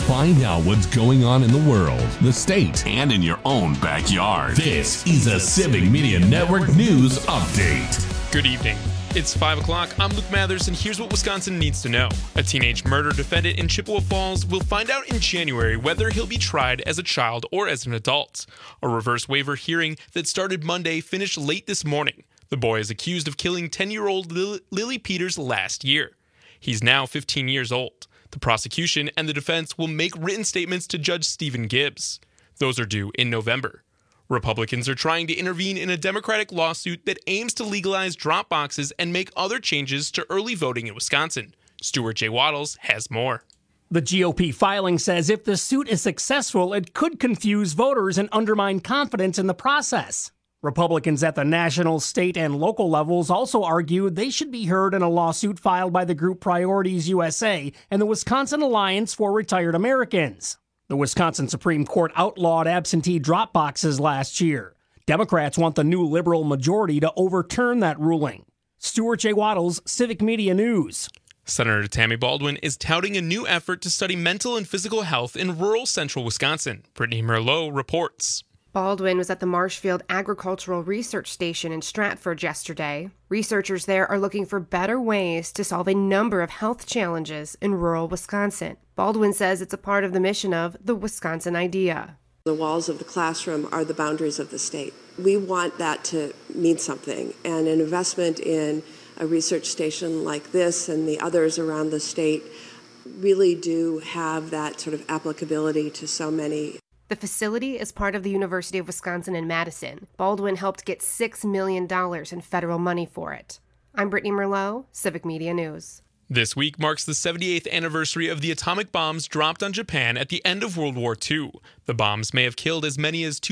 Find out what's going on in the world, the state, and in your own backyard. This is a Civic Media Network News Update. Good evening. It's 5 o'clock. I'm Luke Mathers, and here's what Wisconsin needs to know. A teenage murder defendant in Chippewa Falls will find out in January whether he'll be tried as a child or as an adult. A reverse waiver hearing that started Monday finished late this morning. The boy is accused of killing 10-year-old Lily Peters last year. He's now 15 years old. The prosecution and the defense will make written statements to Judge Stephen Gibbs. Those are due in November. Republicans are trying to intervene in a Democratic lawsuit that aims to legalize drop boxes and make other changes to early voting in Wisconsin. Stuart J. Waddles has more. The GOP filing says if the suit is successful, it could confuse voters and undermine confidence in the process. Republicans at the national, state, and local levels also argue they should be heard in a lawsuit filed by the group Priorities USA and the Wisconsin Alliance for Retired Americans. The Wisconsin Supreme Court outlawed absentee drop boxes last year. Democrats want the new liberal majority to overturn that ruling. Stuart J. Waddles, Civic Media News. Senator Tammy Baldwin is touting a new effort to study mental and physical health in rural central Wisconsin. Brittany Merlot reports. Baldwin was at the Marshfield Agricultural Research Station in Stratford yesterday. Researchers there are looking for better ways to solve a number of health challenges in rural Wisconsin. Baldwin says it's a part of the mission of the Wisconsin Idea. The walls of the classroom are the boundaries of the state. We want that to mean something, and an investment in a research station like this and the others around the state really do have that sort of applicability to so many. The facility is part of the University of Wisconsin in Madison. Baldwin helped get $6 million in federal money for it. I'm Brittany Merlot, Civic Media News. This week marks the 78th anniversary of the atomic bombs dropped on Japan at the end of World War II. The bombs may have killed as many as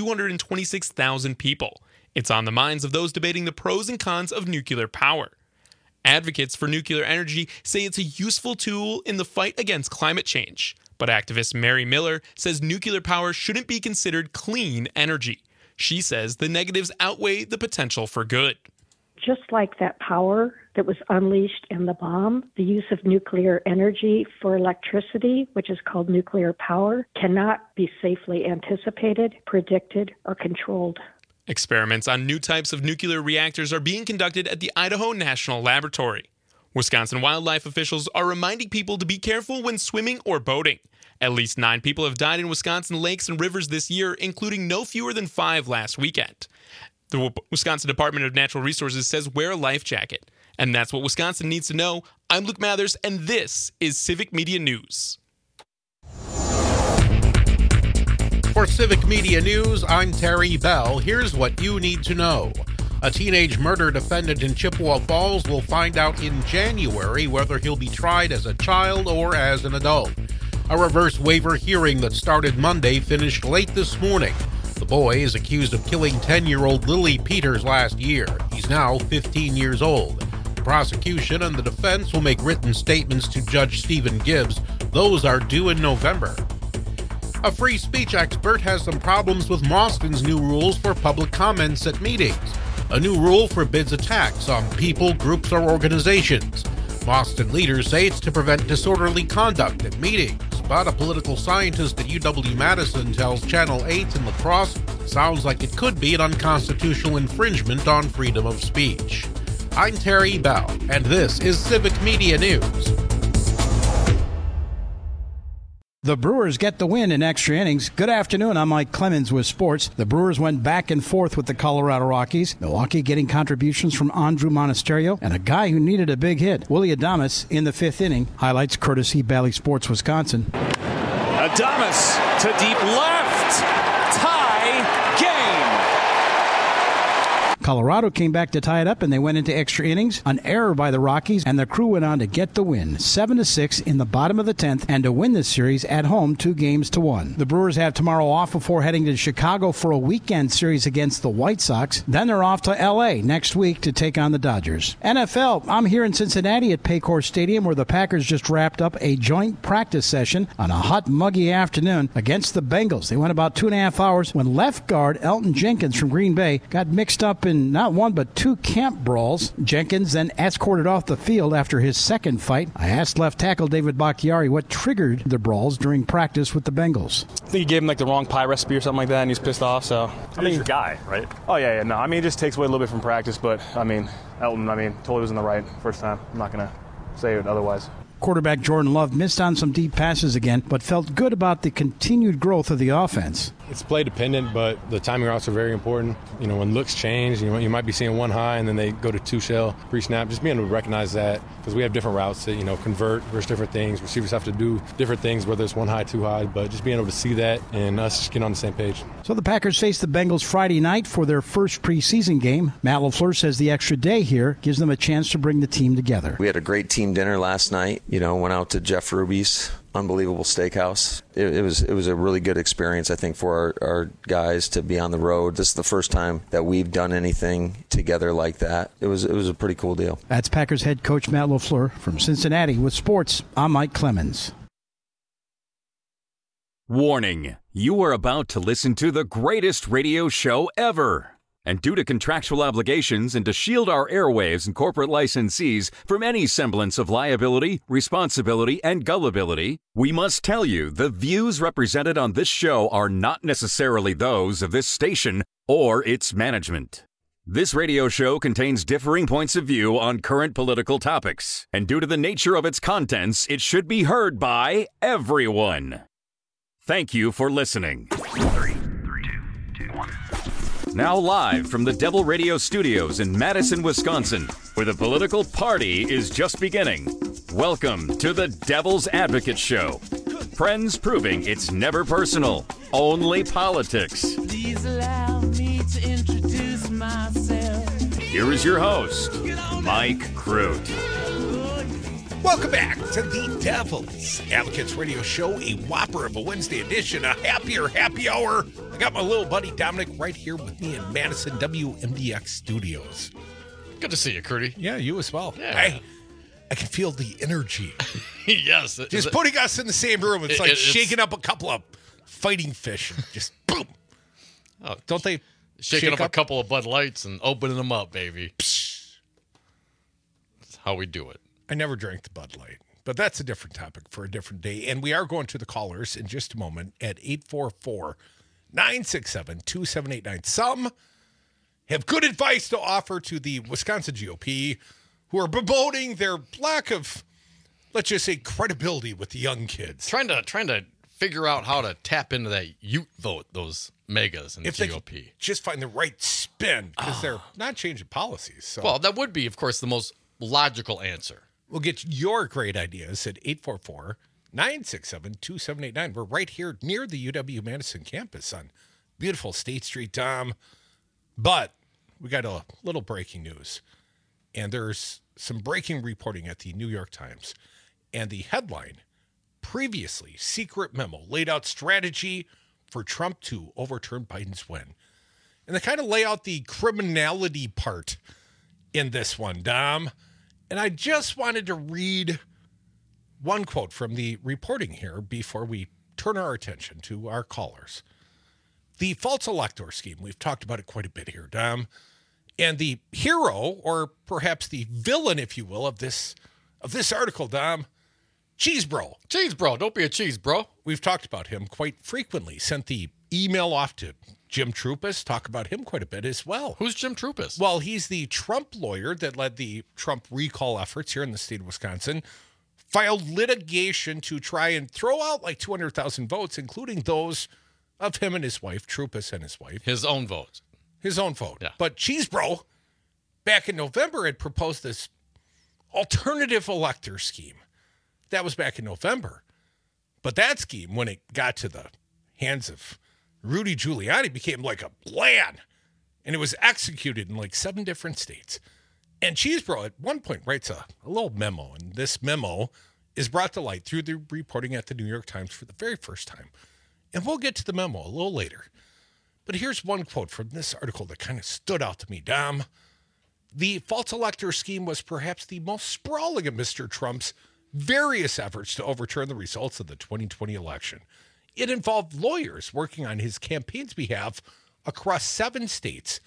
226,000 people. It's on the minds of those debating the pros and cons of nuclear power. Advocates for nuclear energy say it's a useful tool in the fight against climate change. But activist Mary Miller says nuclear power shouldn't be considered clean energy. She says the negatives outweigh the potential for good. Just like that power that was unleashed in the bomb, the use of nuclear energy for electricity, which is called nuclear power, cannot be safely anticipated, predicted, or controlled. Experiments on new types of nuclear reactors are being conducted at the Idaho National Laboratory. Wisconsin wildlife officials are reminding people to be careful when swimming or boating. At least 9 people have died in Wisconsin lakes and rivers this year, including no fewer than 5 last weekend. The Wisconsin Department of Natural Resources says wear a life jacket. And that's what Wisconsin needs to know. I'm Luke Mathers, and this is Civic Media News. For Civic Media News, I'm Terry Bell. Here's what you need to know. A teenage murder defendant in Chippewa Falls will find out in January whether he'll be tried as a child or as an adult. A reverse waiver hearing that started Monday finished late this morning. The boy is accused of killing 10-year-old Lily Peters last year. He's now 15 years old. The prosecution and the defense will make written statements to Judge Stephen Gibbs. Those are due in November. A free speech expert has some problems with Mauston's new rules for public comments at meetings. A new rule forbids attacks on people, groups, or organizations. Mauston leaders say it's to prevent disorderly conduct at meetings, but a political scientist at UW-Madison tells Channel 8 in La Crosse sounds like it could be an unconstitutional infringement on freedom of speech. I'm Terry Bell, and this is Civic Media News. The Brewers get the win in extra innings. Good afternoon, I'm Mike Clemens with sports. The Brewers went back and forth with the Colorado Rockies. Milwaukee getting contributions from Andrew Monasterio and a guy who needed a big hit, Willie Adames, in the 5th inning. Highlights courtesy Bally Sports Wisconsin. Adames to deep left. Tie game. Colorado came back to tie it up, and they went into extra innings. An error by the Rockies, and the Crew went on to get the win, 7-6 in the bottom of the 10th, and to win this series at home 2-1. The Brewers have tomorrow off before heading to Chicago for a weekend series against the White Sox. Then they're off to L.A. next week to take on the Dodgers. NFL, I'm here in Cincinnati at Paycor Stadium, where the Packers just wrapped up a joint practice session on a hot, muggy afternoon against the Bengals. They went about 2.5 hours when left guard Elton Jenkins from Green Bay got mixed up in in not one but 2 camp brawls. Jenkins then escorted off the field after his second fight. I asked left tackle David Bakhtiari what triggered the brawls during practice with the Bengals. I think he gave him the wrong pie recipe or something like that, and he's pissed off. So he's your guy, right? Oh yeah. No, it just takes away a little bit from practice. But Elton, totally was in the right first time. I'm not gonna say it otherwise. Quarterback Jordan Love missed on some deep passes again, but felt good about the continued growth of the offense. It's play dependent, but the timing routes are very important. When looks change, you might be seeing 1 high and then they go to 2 shell pre-snap. Just being able to recognize that, because we have different routes that convert versus different things. Receivers have to do different things, whether it's 1 high, 2 high, but just being able to see that and us just getting on the same page. So the Packers face the Bengals Friday night for their first preseason game. Matt LaFleur says the extra day here gives them a chance to bring the team together. We had a great team dinner last night. Went out to Jeff Ruby's unbelievable steakhouse. It was a really good experience, I think, for our guys to be on the road. This is the first time that we've done anything together like that. It was a pretty cool deal. That's Packers head coach Matt LaFleur. From Cincinnati with sports, I'm Mike Clemens. Warning, you are about to listen to the greatest radio show ever. And due to contractual obligations and to shield our airwaves and corporate licensees from any semblance of liability, responsibility, and gullibility, we must tell you the views represented on this show are not necessarily those of this station or its management. This radio show contains differing points of view on current political topics, and due to the nature of its contents, it should be heard by everyone. Thank you for listening. 3, 2, 1. Now live from the Devil Radio Studios in Madison, Wisconsin, where the political party is just beginning. Welcome to the Devil's Advocate Show. Friends proving it's never personal, only politics. Please allow me to introduce myself. Here is your host, Mike Crute. Welcome back to the Devil's Advocates Radio Show, a whopper of a Wednesday edition, a happier happy hour. I got my little buddy Dominic right here with me in Madison WMDX Studios. Good to see you, Curdy. Yeah, you as well. Yeah. I can feel the energy. Yes. Just putting us in the same room. It's like shaking up a couple of fighting fish. And just boom. Oh, don't they shaking up a couple of Bud Lights and opening them up, baby. Psh. That's how we do it. I never drank the Bud Light, but that's a different topic for a different day. And we are going to the callers in just a moment at 844-967-2789. Some have good advice to offer to the Wisconsin GOP, who are bemoaning their lack of, let's just say, credibility with the young kids. Trying to figure out how to tap into that Ute vote, those megas in the GOP. They just find the right spin, because they're not changing policies. So. Well, that would be, of course, the most logical answer. We'll get your great ideas at 844-967-2789. We're right here near the UW-Madison campus on beautiful State Street, Tom. But we got a little breaking news. And there's some breaking reporting at the New York Times. And the headline, previously secret memo laid out strategy for Trump to overturn Biden's win. And they kind of lay out the criminality part in this one, Dom. And I just wanted to read one quote from the reporting here before we turn our attention to our callers. The false elector scheme, we've talked about it quite a bit here, Dom. And the hero, or perhaps the villain, if you will, of this article, Dom, Cheese Bro. Cheese Bro, don't be a cheese bro. We've talked about him quite frequently. Sent the email off to Jim Troupas, talk about him quite a bit as well. Who's Jim Troupas? Well, he's the Trump lawyer that led the Trump recall efforts here in the state of Wisconsin, filed litigation to try and throw out like 200,000 votes, including those of him and his wife, Troupas and his wife. His own votes. His own vote. Yeah. But Cheese Bro, back in November, had proposed this alternative elector scheme. That was back in November. But that scheme, when it got to the hands of Rudy Giuliani, became like a plan. And it was executed in like 7 different states. And Cheese Bro at one point writes a little memo. And this memo is brought to light through the reporting at the New York Times for the very first time. And we'll get to the memo a little later. But here's one quote from this article that kind of stood out to me, Dom. The false elector scheme was perhaps the most sprawling of Mr. Trump's various efforts to overturn the results of the 2020 election. It involved lawyers working on his campaign's behalf across 7 states,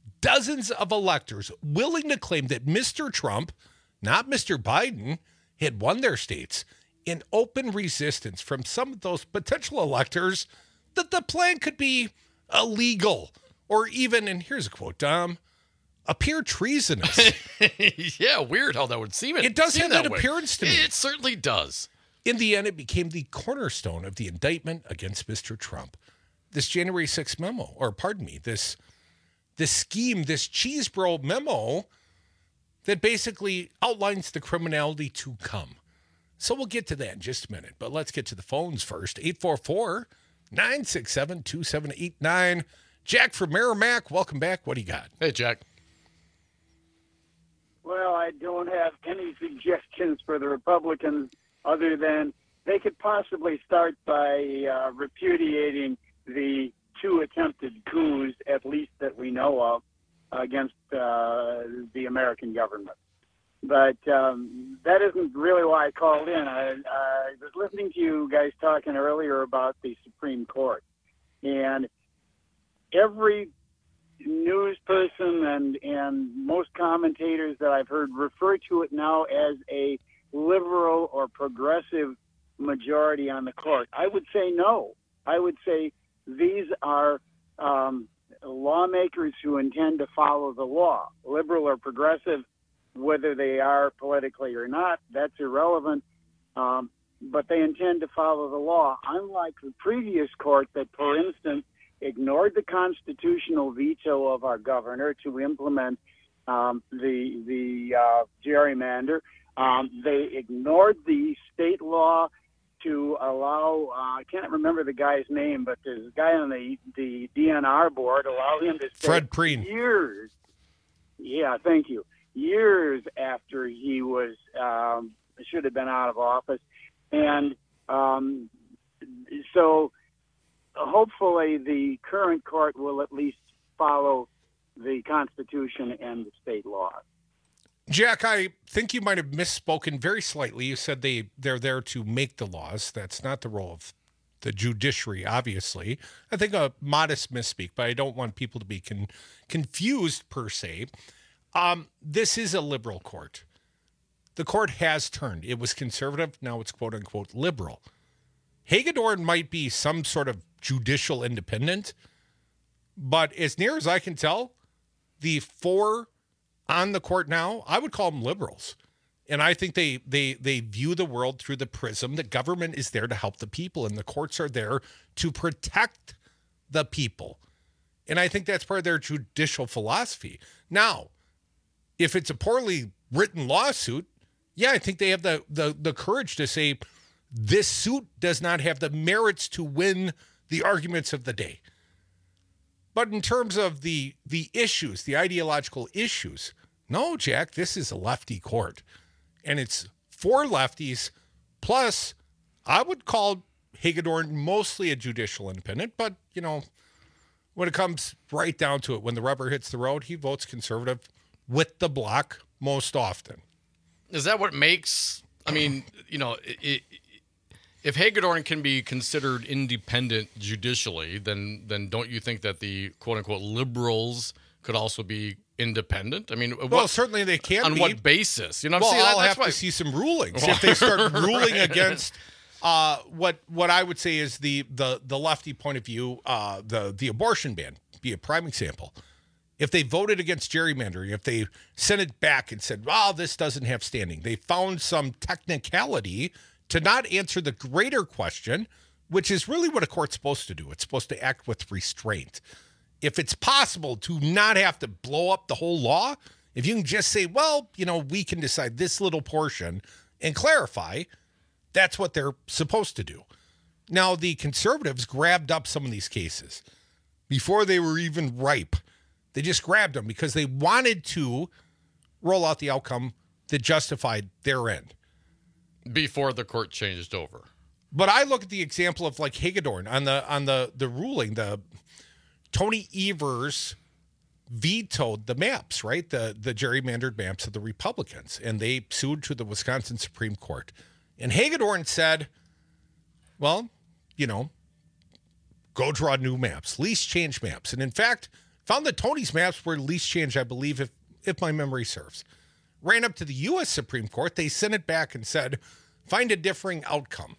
dozens of electors willing to claim that Mr. Trump, not Mr. Biden, had won their states in open resistance from some of those potential electors that the plan could be illegal or even, and here's a quote, appear treasonous. Yeah, weird how that would seem. It does have that appearance to me. It certainly does. In the end, it became the cornerstone of the indictment against Mr. Trump. This January 6th memo, or pardon me, this scheme, this Cheesebro memo that basically outlines the criminality to come. So we'll get to that in just a minute, but let's get to the phones first. 844-967-2789. Jack from Merrimack, welcome back. What do you got? Hey, Jack. Well, I don't have any suggestions for the Republicans other than they could possibly start by repudiating the 2 attempted coups, at least that we know of, against the American government. But that isn't really why I called in. I was listening to you guys talking earlier about the Supreme Court. And every news person and most commentators that I've heard refer to it now as a liberal or progressive majority on the court. I would say no. I would say these are lawmakers who intend to follow the law. Liberal or progressive, whether they are politically or not, that's irrelevant. But they intend to follow the law, unlike the previous court that, for instance, ignored the constitutional veto of our governor to implement the gerrymander. They ignored the state law to allow, I can't remember the guy's name, but there's a guy on the DNR board, allow him to stay Fred Preen. years. Yeah, thank you. Years after he was, should have been out of office. And so hopefully the current court will at least follow the Constitution and the state laws. Jack, I think you might have misspoken very slightly. You said they're there to make the laws. That's not the role of the judiciary, obviously. I think a modest misspeak, but I don't want people to be confused per se. This is a liberal court. The court has turned. It was conservative. Now it's quote unquote liberal. Hagedorn might be some sort of judicial independent, but as near as I can tell, the 4 on the court now, I would call them liberals. And I think they view the world through the prism that government is there to help the people and the courts are there to protect the people. And I think that's part of their judicial philosophy. Now, if it's a poorly written lawsuit, yeah, I think they have the courage to say this suit does not have the merits to win the arguments of the day. But in terms of the issues, the ideological issues, no, Jack, this is a lefty court. And it's for lefties, plus I would call Hagedorn mostly a judicial independent. But, you know, when it comes right down to it, when the rubber hits the road, he votes conservative with the bloc most often. Is that what makes, I mean, you know, if Hagedorn can be considered independent judicially, then don't you think that the quote-unquote liberals could also be independed? I mean, well, certainly they can on be. what basis? You know, well, I'll have to see some rulings. If they start ruling against what I would say is the lefty point of view, the abortion ban, be a prime example. If they voted against gerrymandering, if they sent it back and said, well, this doesn't have standing, they found some technicality to not answer the greater question, which is really what a court's supposed to do. It's supposed to act with restraint. If it's possible to not have to blow up the whole law, if you can just say, well, you know, we can decide this little portion and clarify, that's what they're supposed to do. Now, the conservatives grabbed up some of these cases before they were even ripe. They just grabbed them because they wanted to roll out the outcome that justified their end. Before the court changed over. But I look at the example of like Hagedorn on the ruling, Tony Evers vetoed the maps, right? The gerrymandered maps of the Republicans, and they sued to the Wisconsin Supreme Court. And Hagedorn said, well, you know, go draw new maps, least change maps. And in fact, Found that Tony's maps were least changed, I believe, if my memory serves. Ran up to the U.S. Supreme Court. They sent it back and said, find a differing outcome.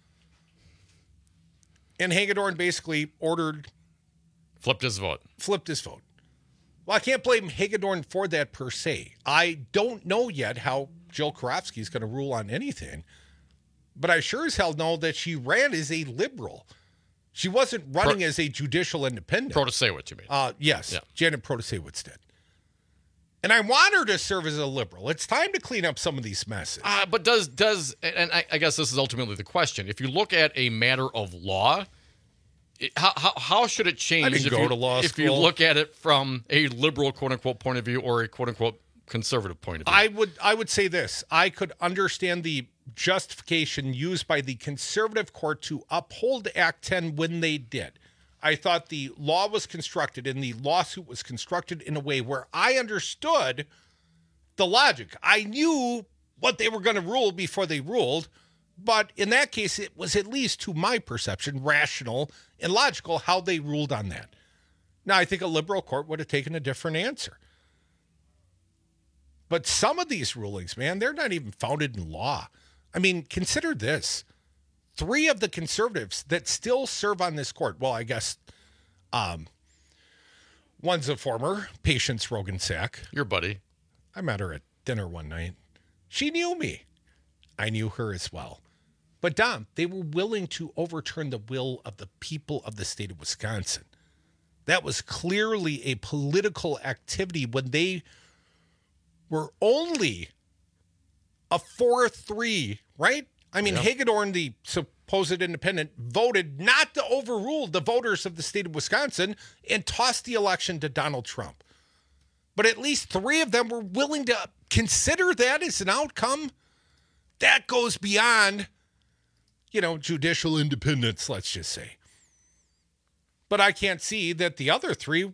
And Hagedorn basically flipped his vote. Well, I can't blame Hagedorn for that per se. I don't know yet how Jill Karofsky is going to rule on anything, but I sure as hell know that she ran as a liberal. She wasn't running as a judicial independent. Protasewicz, you mean? Yes. Yeah. Janet Protasewicz did. And I want her to serve as a liberal. It's time to clean up some of these messes. But does and I guess this is ultimately the question. If you look at a matter of law, how should it change? I didn't go to law school. If you look at it from a liberal quote unquote point of view or a quote unquote conservative point of view, I would say this: I could understand the justification used by the conservative court to uphold Act 10 when they did. I thought the law was constructed and the lawsuit was constructed in a way where I understood the logic. I knew what they were going to rule before they ruled, but in that case, it was at least, to my perception, rational and logical how they ruled on that. Now, I think a liberal court would have taken a different answer. But some of these rulings, man, they're not even founded in law. I mean, consider this. 3 of the conservatives that still serve on this court, well, I guess one's a former, Patience Roggensack. Your buddy. I met her at dinner one night. She knew me. I knew her as well. But, Dom, they were willing to overturn the will of the people of the state of Wisconsin. That was clearly a political activity when they were only a 4-3, right? I mean, Hagedorn, the supposed independent, voted not to overrule the voters of the state of Wisconsin and tossed the election to Donald Trump. But at least 3 of them were willing to consider that as an outcome. That goes beyond, judicial independence, let's just say. But I can't see that the other 3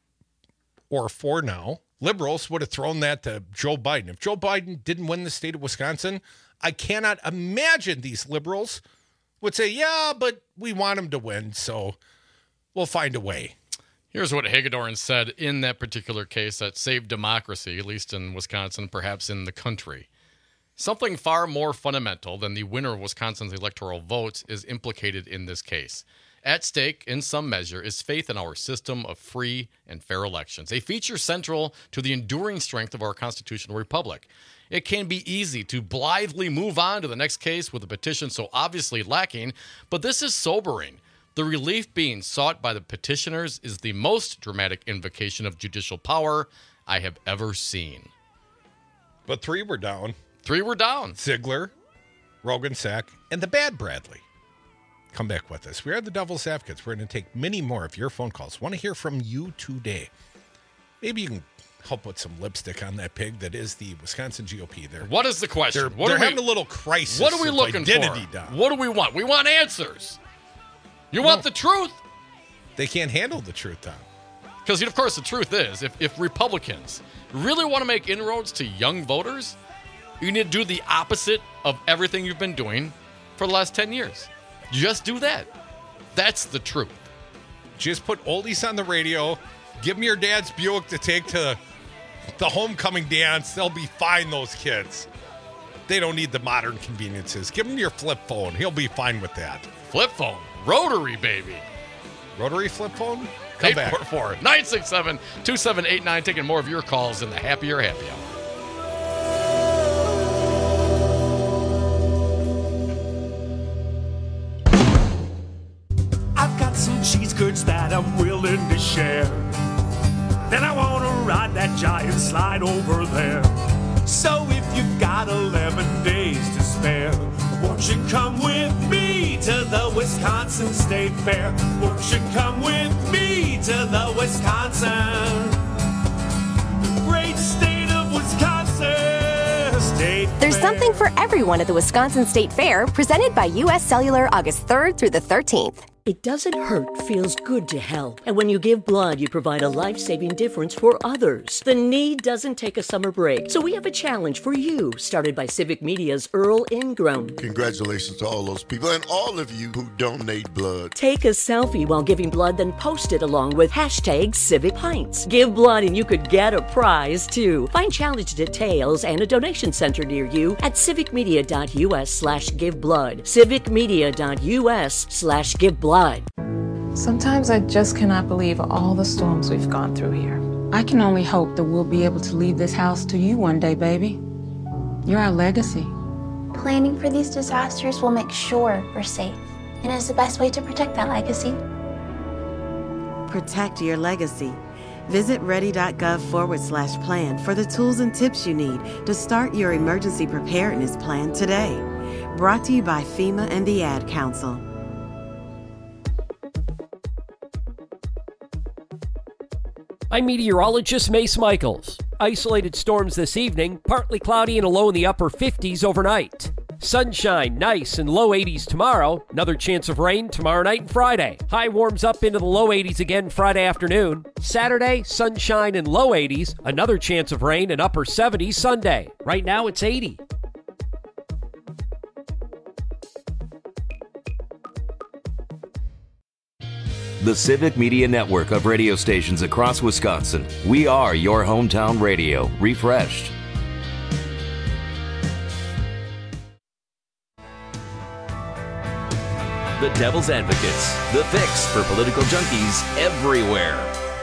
or 4 now, liberals, would have thrown that to Joe Biden. If Joe Biden didn't win the state of Wisconsin, I cannot imagine these liberals would say, yeah, but we want him to win, so we'll find a way. Here's what Hagedorn said in that particular case that saved democracy, at least in Wisconsin, perhaps in the country. Something far more fundamental than the winner of Wisconsin's electoral votes is implicated in this case. At stake, in some measure, is faith in our system of free and fair elections, a feature central to the enduring strength of our constitutional republic. It can be easy to blithely move on to the next case with a petition so obviously lacking, but this is sobering. The relief being sought by the petitioners is the most dramatic invocation of judicial power I have ever seen. But 3 were down. 3 were down. Ziegler, Roggensack, and the bad Bradley. Come back with us. We are the Devil's Advocates. We're going to take many more of your phone calls. Want to hear from you today. Maybe you can help put some lipstick on that pig that is the Wisconsin GOP. What is the question? They're having a little crisis. What are we looking for? Down. What do we want? We want answers. You want the truth? They can't handle the truth, Tom. Because, of course, the truth is, if Republicans really want to make inroads to young voters, you need to do the opposite of everything you've been doing for the last 10 years. Just do that. That's the truth. Just put oldies on the radio. Give them your dad's Buick to take to the homecoming dance. They'll be fine, those kids. They don't need the modern conveniences. Give them your flip phone. He'll be fine with that. Flip phone? Rotary, baby. Rotary flip phone? Come back. 844-967-2789. Taking more of your calls in the Happier Happy Hour. Some cheese curds that I'm willing to share. Then I want to ride that giant slide over there. So if you've got 11 days to spare, won't you come with me to the Wisconsin State Fair? Won't you come with me to the Wisconsin, the great state of Wisconsin State Fair? There's something for everyone at the Wisconsin State Fair, presented by U.S. Cellular August 3rd through the 13th. It doesn't hurt, feels good to help. And when you give blood, you provide a life-saving difference for others. The need doesn't take a summer break. So we have a challenge for you, started by Civic Media's Earl Ingram. Congratulations to all those people and all of you who donate blood. Take a selfie while giving blood, then post it along with #CivicPints. Give blood and you could get a prize, too. Find challenge details and a donation center near you at civicmedia.us/giveblood. civicmedia.us/giveblood. Sometimes I just cannot believe all the storms we've gone through here. I can only hope that we'll be able to leave this house to you one day, baby. You're our legacy. Planning for these disasters will make sure we're safe, and is the best way to protect that legacy. Protect your legacy. Visit ready.gov/plan for the tools and tips you need to start your emergency preparedness plan today. Brought to you by FEMA and the Ad Council. I'm meteorologist Mace Michaels. Isolated storms this evening, partly cloudy and a low in the upper 50s overnight. Sunshine, nice, and low 80s tomorrow. Another chance of rain tomorrow night and Friday. High warms up into the low 80s again Friday afternoon. Saturday, sunshine and low 80s. Another chance of rain and upper 70s Sunday. Right now it's 80. The Civic Media Network of radio stations across Wisconsin. We are your hometown radio, refreshed. The Devil's Advocates, the fix for political junkies everywhere.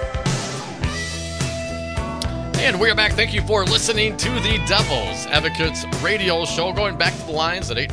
And we are back. Thank you for listening to the Devil's Advocates radio show. Going back to the lines at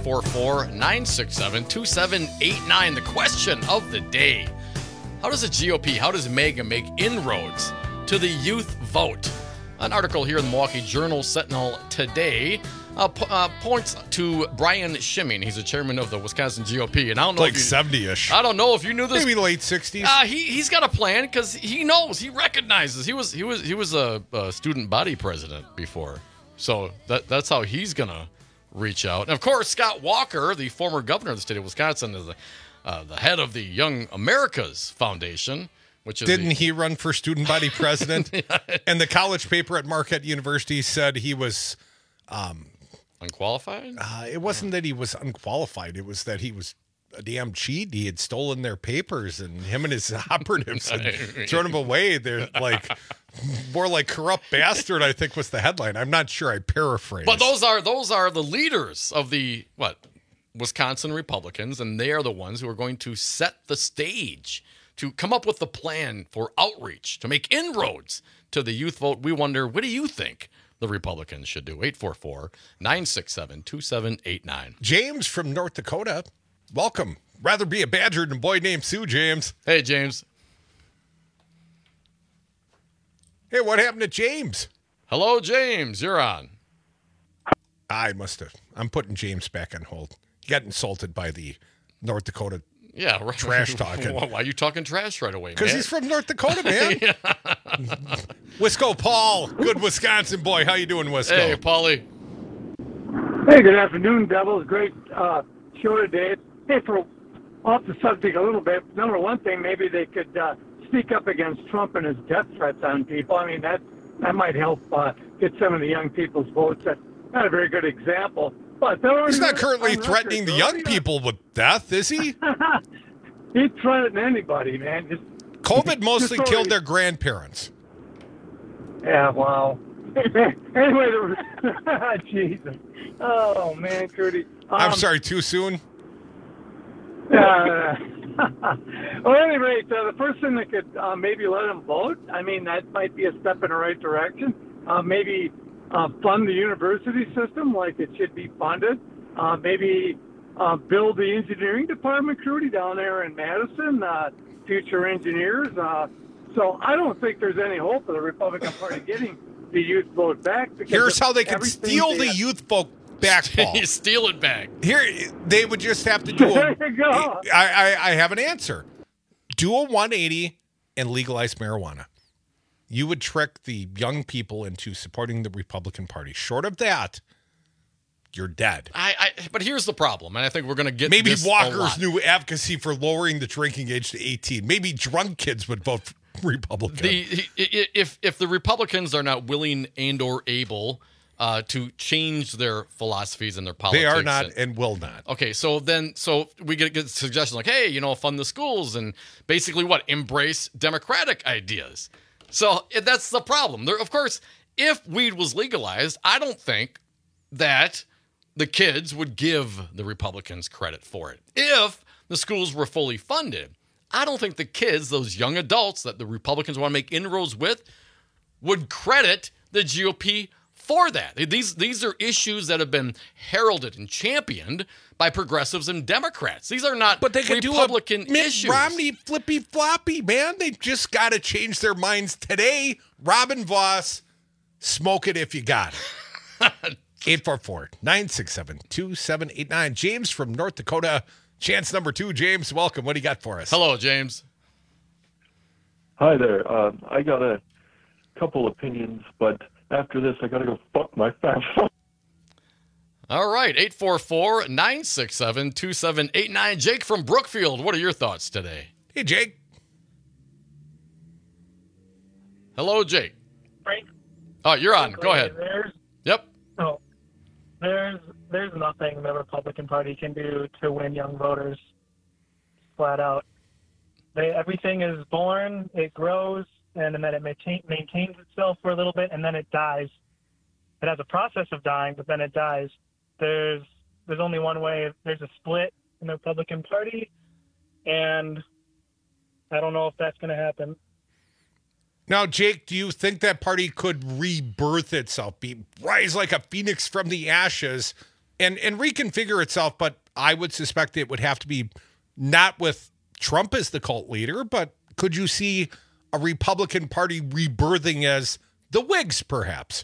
844-967-2789. The question of the day. How does the GOP, how does MAGA make inroads to the youth vote? An article here in the Milwaukee Journal-Sentinel today points to Brian Schimming. He's the chairman of the Wisconsin GOP. And I don't know, like 70-ish. I don't know if you knew this. Maybe late 60s. He's got a plan because he knows, he recognizes. He was a student body president before, so that's how he's gonna reach out. And of course, Scott Walker, the former governor of the state of Wisconsin, is the head of the Young Americas Foundation. Didn't he run for student body president? Yeah. And the college paper at Marquette University said he was unqualified? It wasn't that he was unqualified. It was that he was a damn cheat. He had stolen their papers, and him and his operatives had thrown them away. They're like more like corrupt bastard, I think was the headline. I'm not sure. I paraphrase. But those are the leaders of the Wisconsin Republicans, and they are the ones who are going to set the stage to come up with the plan for outreach, to make inroads to the youth vote. We wonder, what do you think the Republicans should do? 844-967-2789. James from North Dakota, welcome. Rather be a badger than a boy named Sue, James. Hey, James. Hey, what happened to James? Hello, James. You're on. I must have. I'm putting James back on hold. He got insulted by the North Dakota trash talking. Why are you talking trash right away, man? Because he's from North Dakota, man. Wisco Paul, good Wisconsin boy. How you doing, Wisco? Hey, Paulie. Hey, good afternoon, Devils. Great show today. Hey, for off the subject a little bit, number one thing, maybe they could speak up against Trump and his death threats on people. I mean, that might help get some of the young people's votes. That's not a very good example. But he's not currently threatening the young people with death, is he? He'd threaten anybody, man. COVID mostly killed their grandparents. Yeah, wow. Anyway, Jesus. Oh, man, Curdy. I'm sorry, too soon? Well, at any rate, the first thing that could maybe let them vote, I mean, that might be a step in the right direction. Maybe fund the university system like it should be funded. Maybe build the engineering department, Crudy, down there in Madison, future engineers. So I don't think there's any hope of the Republican Party getting the youth vote back. Here's how they can steal the youth vote back, Paul. You steal it back. Here, they would just have to do I have an answer. Do a 180 and legalize marijuana. You would trick the young people into supporting the Republican Party. Short of that, you're dead. But here's the problem, and I think we're going to get maybe this Walker's new advocacy for lowering the drinking age to 18. Maybe drunk kids would vote Republican. If the Republicans are not willing and or able to change their philosophies and their politics, they are not and will not. Okay, so we get suggestions like, hey, fund the schools and basically embrace democratic ideas. So that's the problem. Of course, if weed was legalized, I don't think that the kids would give the Republicans credit for it. If the schools were fully funded, I don't think the kids, those young adults that the Republicans want to make inroads with, would credit the GOP for that. These are issues that have been heralded and championed by progressives and Democrats. These are not Republican issues. Mitt Romney flippy floppy, man. They just got to change their minds today. Robin Voss, smoke it if you got it. 844-967-2789. James from North Dakota. Chance number 2. James, welcome. What do you got for us? Hello, James. Hi there. I got a couple opinions, but after this, I got to go fuck my fat phone. All right, 844-967-2789. Jake from Brookfield, what are your thoughts today? Hey, Jake. Hello, Jake. Frank? Oh, you're on. Go ahead. Yep. Oh, there's nothing the Republican Party can do to win young voters. Flat out. Everything is born, it grows, and then it maintains itself for a little bit, and then it dies. It has a process of dying, but then it dies. There's only one way. There's a split in the Republican Party, and I don't know if that's going to happen. Now, Jake, do you think that party could rebirth itself, rise like a phoenix from the ashes, and reconfigure itself? But I would suspect it would have to be not with Trump as the cult leader, but could you see a Republican Party rebirthing as the Whigs, perhaps?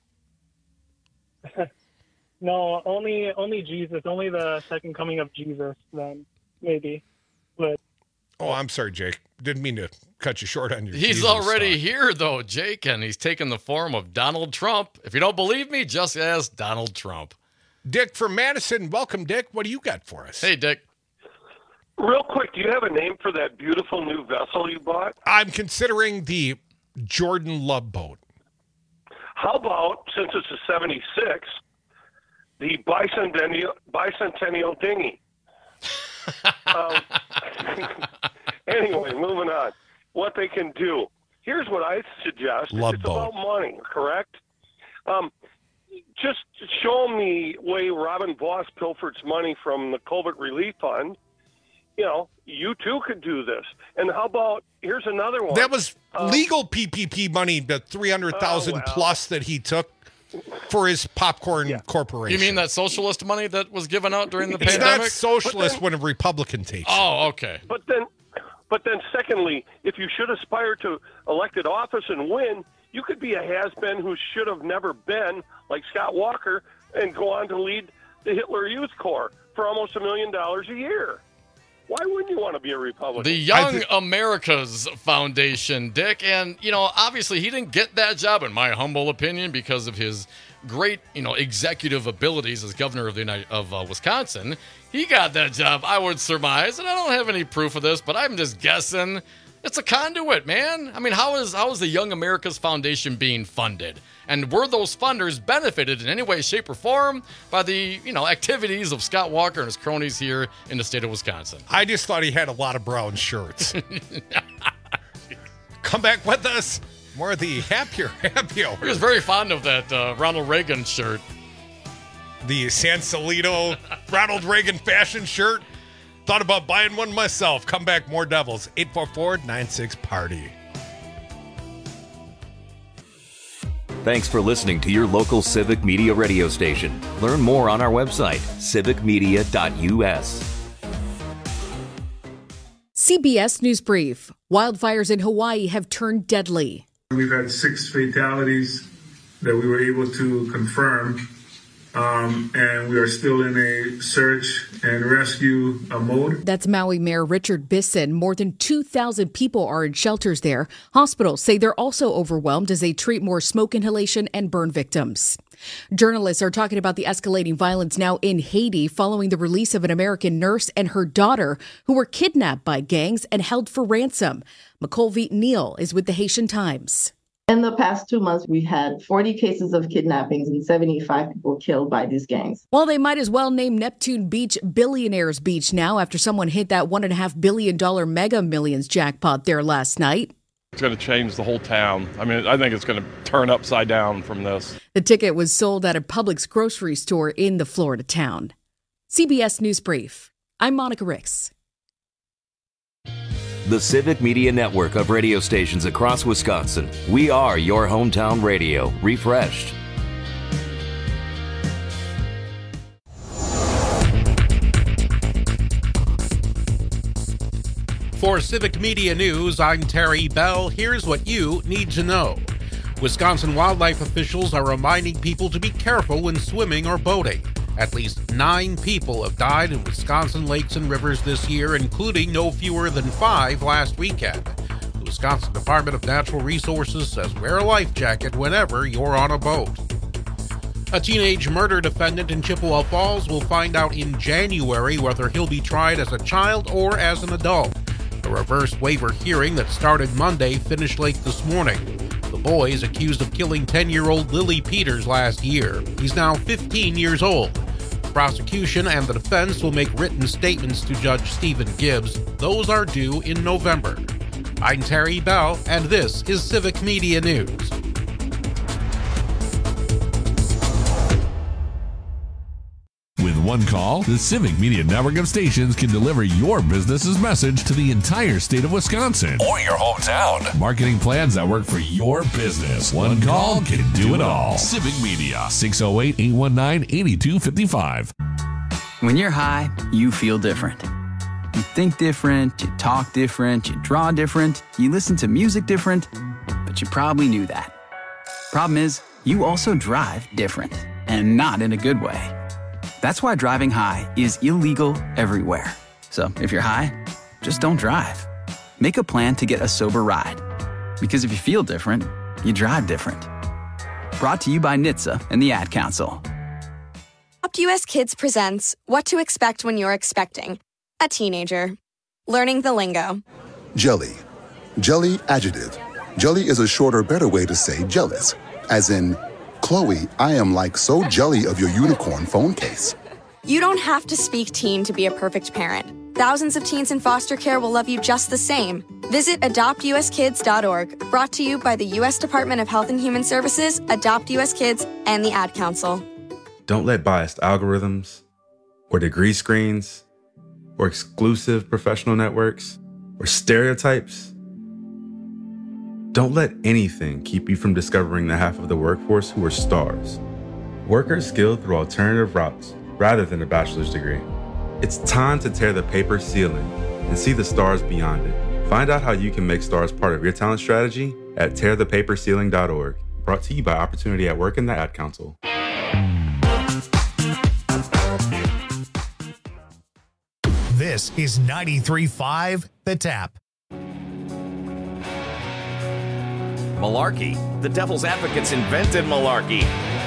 No, only Jesus, only the second coming of Jesus, then maybe. But oh, I'm sorry, Jake. Didn't mean to cut you short on your He's Jesus already thought. here, though, Jake, and he's taken the form of Donald Trump. If you don't believe me, just ask Donald Trump. Dick from Madison. Welcome, Dick. What do you got for us? Hey, Dick. Real quick, do you have a name for that beautiful new vessel you bought? I'm considering the Jordan Love boat. How about, since it's a 76, the bicentennial dinghy? Anyway, moving on. What they can do. Here's what I suggest. It's about money, correct? Just show them the way Robin Voss pilfered money from the COVID Relief Fund. You too could do this. And how about, here's another one. That was legal PPP money, the $300,000 plus that he took for his popcorn corporation. You mean that socialist money that was given out during the it's pandemic? It's not socialist when a Republican takes it. Oh, okay. But then, secondly, if you should aspire to elected office and win, you could be a has-been who should have never been, like Scott Walker, and go on to lead the Hitler Youth Corps for almost $1 million a year. Why wouldn't you want to be a Republican? The Young America's Foundation, Dick. And, obviously he didn't get that job, in my humble opinion, because of his great, executive abilities as governor of Wisconsin. He got that job, I would surmise, and I don't have any proof of this, but I'm just guessing. It's a conduit, man. I mean, how is the Young America's Foundation being funded? And were those funders benefited in any way, shape, or form by the, activities of Scott Walker and his cronies here in the state of Wisconsin? I just thought he had a lot of brown shirts. Come back with us. More of the happy hour. He was very fond of that Ronald Reagan shirt. The Sausalito Ronald Reagan fashion shirt. Thought about buying one myself. Come back, more Devils. 844-96-PARTY. Thanks for listening to your local Civic Media radio station. Learn more on our website, civicmedia.us. CBS News Brief. Wildfires in Hawaii have turned deadly. We've had 6 fatalities that we were able to confirm and we are still in a search and rescue mode. That's Maui Mayor Richard Bisson. More than 2,000 people are in shelters there. Hospitals say they're also overwhelmed as they treat more smoke inhalation and burn victims. Journalists are talking about the escalating violence now in Haiti following the release of an American nurse and her daughter who were kidnapped by gangs and held for ransom. McColvey Neal is with the Haitian Times. In the past 2 months, we've had 40 cases of kidnappings and 75 people killed by these gangs. Well, they might as well name Neptune Beach Billionaires Beach now after someone hit that $1.5 billion Mega Millions jackpot there last night. It's going to change the whole town. I mean, I think it's going to turn upside down from this. The ticket was sold at a Publix grocery store in the Florida town. CBS News Brief. I'm Monica Ricks. The Civic Media Network of radio stations across Wisconsin. We are your hometown radio, refreshed. For Civic Media News, I'm Terry Bell. Here's what you need to know. Wisconsin wildlife officials are reminding people to be careful when swimming or boating. At least 9 people have died in Wisconsin lakes and rivers this year, including no fewer than 5 last weekend. The Wisconsin Department of Natural Resources says wear a life jacket whenever you're on a boat. A teenage murder defendant in Chippewa Falls will find out in January whether he'll be tried as a child or as an adult. A reverse waiver hearing that started Monday finished late this morning. The boy is accused of killing 10-year-old Lily Peters last year. He's now 15 years old. The prosecution and the defense will make written statements to Judge Stephen Gibbs. Those are due in November. I'm Terry Bell, and this is Civic Media News. With one call, the Civic Media Network of stations can deliver your business's message to the entire state of Wisconsin. Or your hometown. Marketing plans that work for your business. One call can do it all. Civic Media, 608-819-8255. When you're high, you feel different. You think different, you talk different, you draw different, you listen to music different, but you probably knew that. Problem is, you also drive different, and not in a good way. That's why driving high is illegal everywhere. So if you're high, just don't drive. Make a plan to get a sober ride. Because if you feel different, you drive different. Brought to you by NHTSA and the Ad Council. Adopt US Kids presents What to Expect When You're Expecting a Teenager. Learning the lingo. Jelly. Jelly adjective. Jelly is a shorter, better way to say jealous. As in, Chloe, I am like so jelly of your unicorn phone case. You don't have to speak teen to be a perfect parent. Thousands of teens in foster care will love you just the same. Visit adoptuskids.org, brought to you by the U.S. Department of Health and Human Services, Adopt US Kids, and the Ad Council. Don't let biased algorithms, or degree screens, or exclusive professional networks, or stereotypes. Don't let anything keep you from discovering the half of the workforce who are stars. Workers skilled through alternative routes rather than a bachelor's degree. It's time to tear the paper ceiling and see the stars beyond it. Find out how you can make stars part of your talent strategy at tearthepaperceiling.org. Brought to you by Opportunity at Work and the Ad Council. This is 93.5 The Tap. Malarkey. The Devil's Advocates invented malarkey.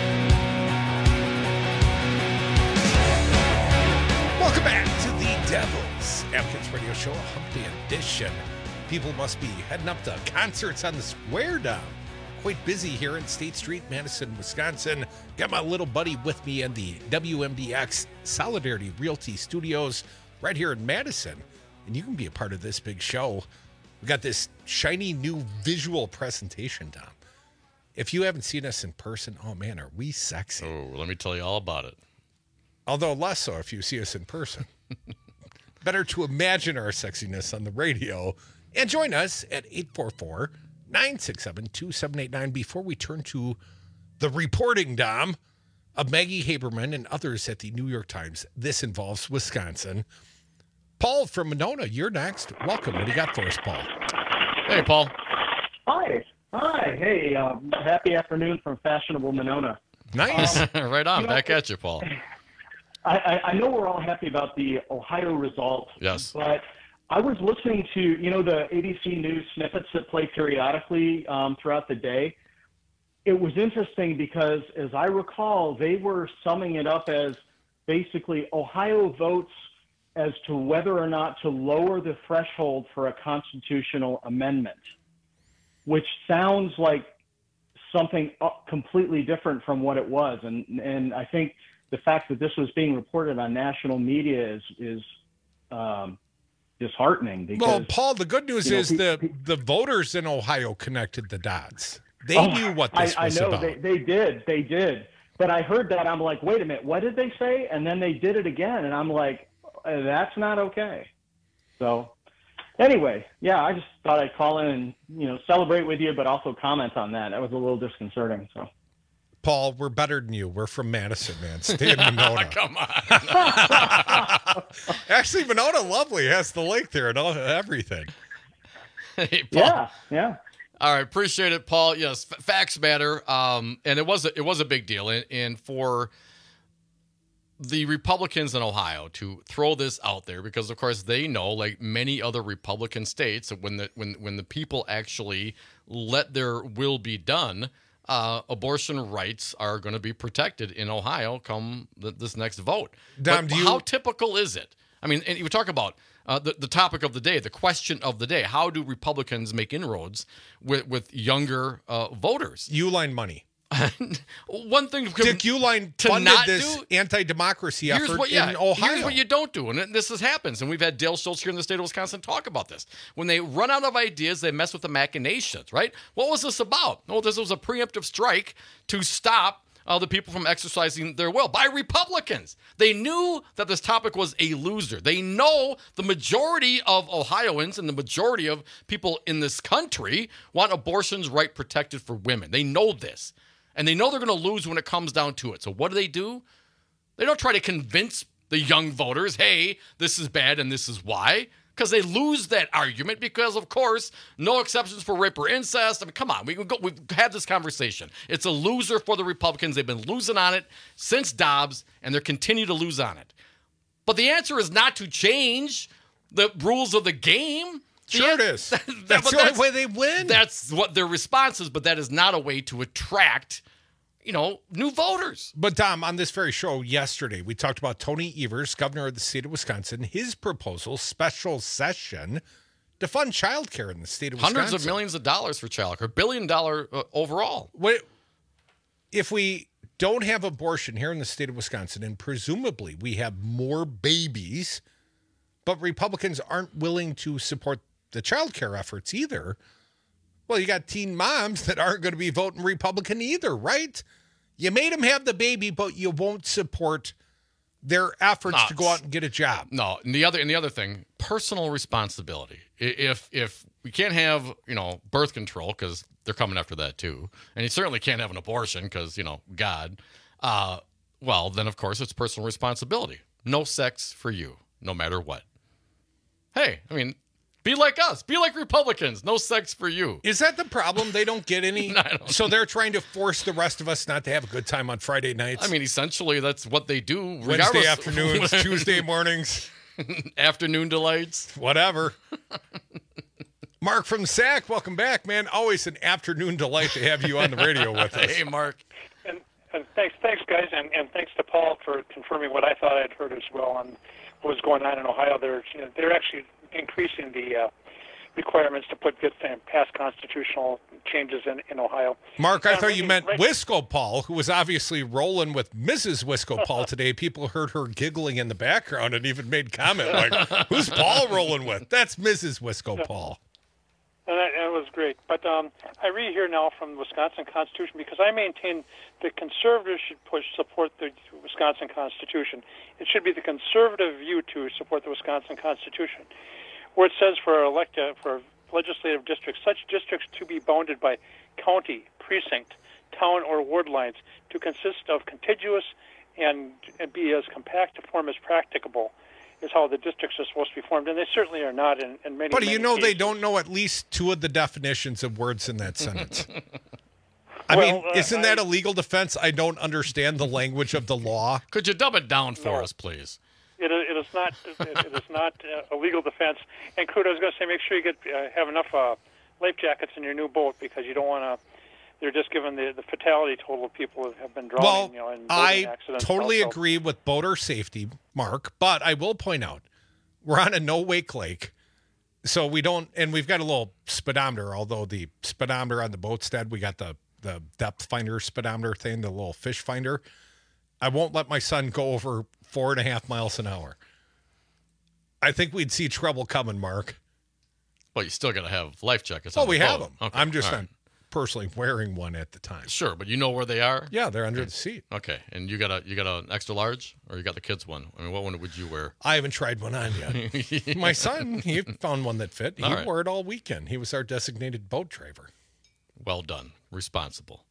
Welcome back to the Devil's Advocates Radio Show, a hump day edition. People must be heading up to concerts on the square down. Quite busy here in State Street, Madison, Wisconsin. Got my little buddy with me in the WMDX Solidarity Realty Studios right here in Madison. And you can be a part of this big show. We got this shiny new visual presentation, Tom. If you haven't seen us in person, oh man, are we sexy? Oh, let me tell you all about it. Although less so if you see us in person. Better to imagine our sexiness on the radio. And join us at 844-967-2789 before we turn to the reporting, Dom, of Maggie Haberman and others at the New York Times. This involves Wisconsin. Paul from Monona, you're next. Welcome. What do you got for us, Paul? Hey, Paul. Hi. Hey, happy afternoon from fashionable Monona. Nice. Right on. Back at you, Paul. I know we're all happy about the Ohio result. Yes. But I was listening to, the ABC News snippets that play periodically throughout the day. It was interesting because, as I recall, they were summing it up as basically Ohio votes as to whether or not to lower the threshold for a constitutional amendment, which sounds like something completely different from what it was. And I think the fact that this was being reported on national media is disheartening. Because, well, Paul, the good news is the voters in Ohio connected the dots. They knew what this was about. I know, they did. But I heard that, I'm like, wait a minute, what did they say? And then they did it again, and I'm like, that's not okay. So anyway, yeah, I just thought I'd call in and, celebrate with you, but also comment on that. That was a little disconcerting. So, Paul, we're better than you. We're from Madison, man. Stay in Monona. Come on. Actually, Monona, lovely, has the lake there and everything. Hey, Paul. Yeah. All right, appreciate it, Paul. Yes, facts matter, and it was a big deal, and for the Republicans in Ohio to throw this out there, because of course they know, like many other Republican states, when the people actually let their will be done, abortion rights are going to be protected in Ohio come this next vote. Dom, how typical is it? I mean, and you talk about the topic of the day, the question of the day. How do Republicans make inroads with younger voters? Uline money. One thing Dick Uline funded this anti-democracy effort in Ohio. Here's what you don't do, and this happens, and we've had Dale Schultz here in the state of Wisconsin talk about this. When they run out of ideas, they mess with the machinations, right? What was this about? Well, this was a preemptive strike to stop the people from exercising their will by Republicans. They knew that this topic was a loser. They know the majority of Ohioans and the majority of people in this country want abortions right protected for women. They know this. And they know they're going to lose when it comes down to it. So what do? They don't try to convince the young voters, hey, this is bad and this is why. Because they lose that argument because, of course, no exceptions for rape or incest. I mean, come on, we've had this conversation. It's a loser for the Republicans. They've been losing on it since Dobbs, and they're continue to lose on it. But the answer is not to change the rules of the game. Sure it is. That's the only way they win. That's what their response is, but that is not a way to attract new voters. But, Dom, on this very show yesterday, we talked about Tony Evers, governor of the state of Wisconsin, his proposal, special session, to fund child care in the state of Wisconsin. Hundreds of millions of dollars for child care, $1 billion overall. If we don't have abortion here in the state of Wisconsin, and presumably we have more babies, but Republicans aren't willing to support the child care efforts either, well, you got teen moms that aren't going to be voting Republican either, right? You made them have the baby, but you won't support their efforts to go out and get a job. No, and the other thing, personal responsibility. If we can't have birth control because they're coming after that too, and you certainly can't have an abortion because God, well then of course it's personal responsibility. No sex for you, no matter what. Hey, I mean. Be like us. Be like Republicans. No sex for you. Is that the problem? They don't get any? So they're trying to force the rest of us not to have a good time on Friday nights? I mean, essentially, that's what they do. Wednesday afternoons, Tuesday mornings. Afternoon delights. Whatever. Mark from SAC, welcome back, man. Always an afternoon delight to have you on the radio with us. Hey, Mark. And thanks, guys, and thanks to Paul for confirming what I thought I'd heard as well on what was going on in Ohio. They're actually increasing the requirements to pass constitutional changes in Ohio. Mark, I thought you meant Wisco Paul, who was obviously rolling with Mrs. Wisco Paul today. People heard her giggling in the background and even made comment like, who's Paul rolling with? That's Mrs. Wisco Paul. And that was great. But I read here now from the Wisconsin Constitution, because I maintain that conservatives should support the Wisconsin Constitution. It should be the conservative view to support the Wisconsin Constitution, where it says for legislative districts, such districts to be bounded by county, precinct, town, or ward lines to consist of contiguous and be as compact a form as practicable, is how the districts are supposed to be formed, and they certainly are not in many. But many you know cases. They don't know at least two of the definitions of words in that sentence. I mean, isn't that a legal defense? I don't understand the language of the law. Could you dumb it down for us, please? It is not. It is not a legal defense. And Crude, I was going to say, make sure you have enough life jackets in your new boat, because you don't want to. They're just given the fatality total of people who have been drowning. Well, in I accidents totally also. agree with boater safety, Mark. But I will point out, we're on a no-wake lake. So we don't, and we've got a little speedometer, although the speedometer on the boatstead, we got the depth finder speedometer thing, the little fish finder. I won't let my son go over 4.5 miles an hour. I think we'd see trouble coming, Mark. Well, you still got to have life jackets. Oh, on we the have boat. them. Okay. I'm just all not personally wearing one at the time. Sure, but you know where they are? Yeah, they're under the seat. Okay, and you got an extra large, or you got the kids one? I mean, what one would you wear? I haven't tried one on yet. My son, he found one that fit. He wore it all weekend. He was our designated boat driver. Well done. Responsible.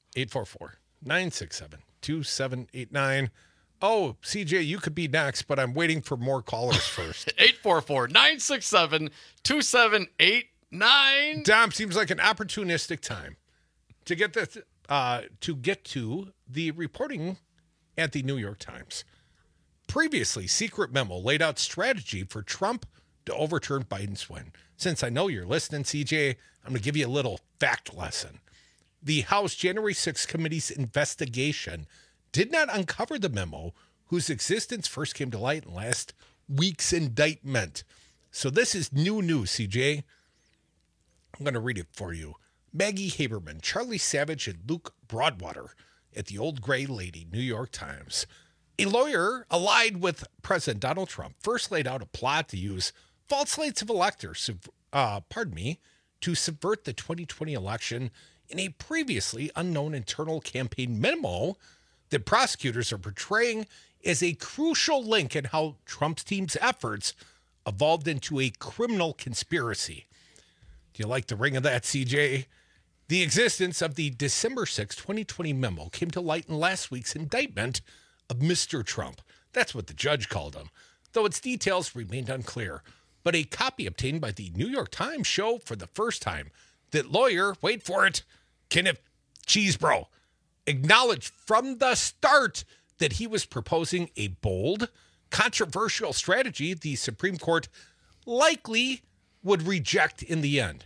844-967-2789. Oh, CJ, you could be next, but I'm waiting for more callers first. 844-967-2789. Dom, seems like an opportunistic time to get to the reporting at the New York Times. Previously, secret memo laid out strategy for Trump to overturn Biden's win. Since I know you're listening, CJ, I'm going to give you a little fact lesson. The House January 6th committee's investigation did not uncover the memo, whose existence first came to light in last week's indictment. So this is new news, CJ. I'm going to read it for you. Maggie Haberman, Charlie Savage, and Luke Broadwater at the Old Gray Lady, New York Times. A lawyer allied with President Donald Trump first laid out a plot to use false slates of electors, to subvert the 2020 election in a previously unknown internal campaign memo that prosecutors are portraying as a crucial link in how Trump's team's efforts evolved into a criminal conspiracy. Do you like the ring of that, CJ? The existence of the December 6, 2020 memo came to light in last week's indictment of Mr. Trump. That's what the judge called him, though its details remained unclear. But a copy obtained by the New York Times showed for the first time that lawyer, wait for it, Kenneth Chesebro, acknowledged from the start that he was proposing a bold, controversial strategy the Supreme Court likely would reject in the end.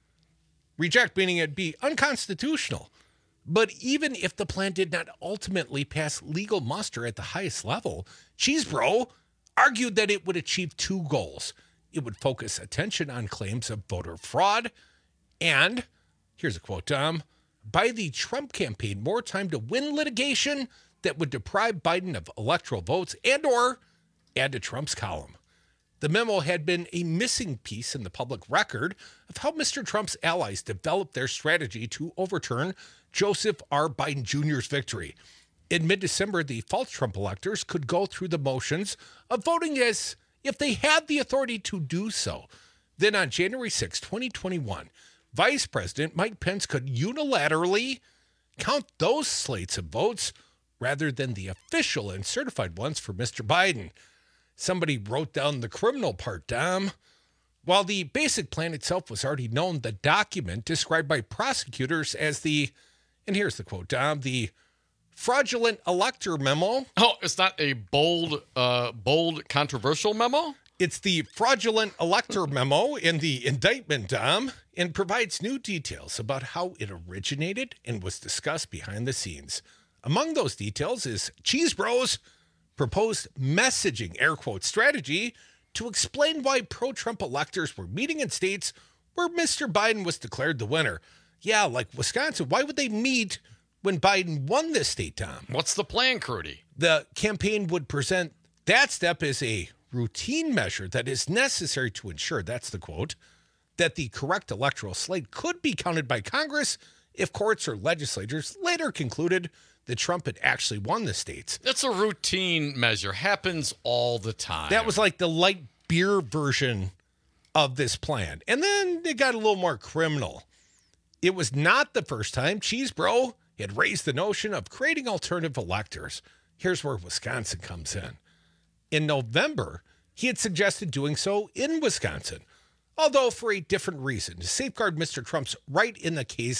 Reject meaning it'd be unconstitutional. But even if the plan did not ultimately pass legal muster at the highest level, Chesebro argued that it would achieve two goals. It would focus attention on claims of voter fraud and, here's a quote, Tom, buy the Trump campaign more time to win litigation that would deprive Biden of electoral votes and or add to Trump's column. The memo had been a missing piece in the public record of how Mr. Trump's allies developed their strategy to overturn Joseph R. Biden Jr.'s victory. In mid-December, the false Trump electors could go through the motions of voting as if they had the authority to do so. Then on January 6, 2021, Vice President Mike Pence could unilaterally count those slates of votes rather than the official and certified ones for Mr. Biden. Somebody wrote down the criminal part, Dom. While the basic plan itself was already known, the document described by prosecutors as the, and here's the quote, Dom, the fraudulent elector memo. Oh, it's not a bold, controversial memo? It's the fraudulent elector memo in the indictment, Dom, and provides new details about how it originated and was discussed behind the scenes. Among those details is Chesebro's proposed messaging, air quote, strategy to explain why pro-Trump electors were meeting in states where Mr. Biden was declared the winner. Yeah, like Wisconsin. Why would they meet when Biden won this state, Tom? What's the plan, Crudy? The campaign would present that step as a routine measure that is necessary to ensure, that's the quote, that the correct electoral slate could be counted by Congress if courts or legislatures later concluded that Trump had actually won the states. That's a routine measure. Happens all the time. That was like the light beer version of this plan. And then it got a little more criminal. It was not the first time Chesebro had raised the notion of creating alternative electors. Here's where Wisconsin comes in. In November, he had suggested doing so in Wisconsin, although for a different reason, to safeguard Mr. Trump's right in the case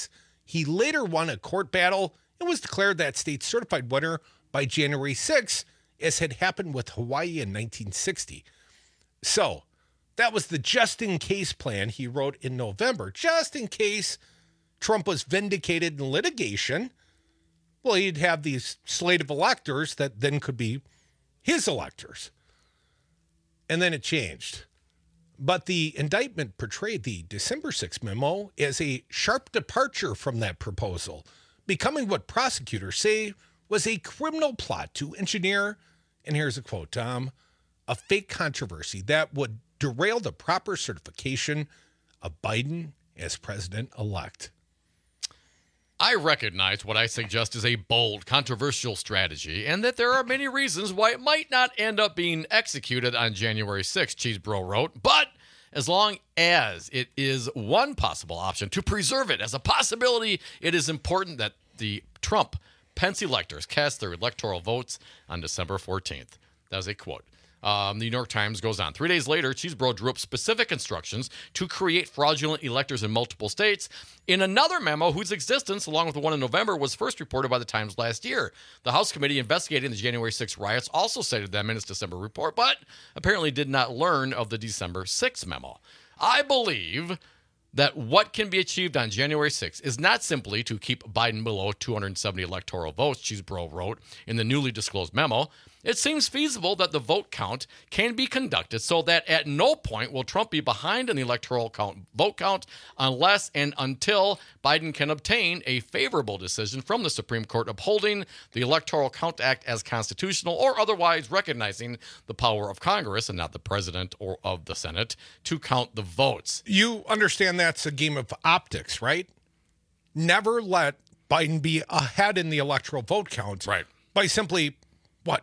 He later won a court battle and was declared that state's certified winner by January 6th, as had happened with Hawaii in 1960. So that was the just-in-case plan he wrote in November. Just in case Trump was vindicated in litigation, well, he'd have these slate of electors that then could be his electors. And then it changed. But the indictment portrayed the December 6th memo as a sharp departure from that proposal, becoming what prosecutors say was a criminal plot to engineer, and here's a quote, Tom, a fake controversy that would derail the proper certification of Biden as president-elect. I recognize what I suggest is a bold, controversial strategy, and that there are many reasons why it might not end up being executed on January 6th, Cheesebro wrote, but as long as it is one possible option to preserve it as a possibility, it is important that the Trump-Pence electors cast their electoral votes on December 14th. That was a quote. The New York Times goes on. 3 days later, Cheesebro drew up specific instructions to create fraudulent electors in multiple states in another memo whose existence, along with the one in November, was first reported by the Times last year. The House committee investigating the January 6 riots also cited them in its December report, but apparently did not learn of the December 6 memo. I believe that what can be achieved on January 6th is not simply to keep Biden below 270 electoral votes, Cheesebro wrote in the newly disclosed memo. It seems feasible that the vote count can be conducted so that at no point will Trump be behind in the electoral vote count unless and until Biden can obtain a favorable decision from the Supreme Court upholding the Electoral Count Act as constitutional or otherwise recognizing the power of Congress and not the president or of the Senate to count the votes. You understand that's a game of optics, right? Never let Biden be ahead in the electoral vote count. Right. By simply, what?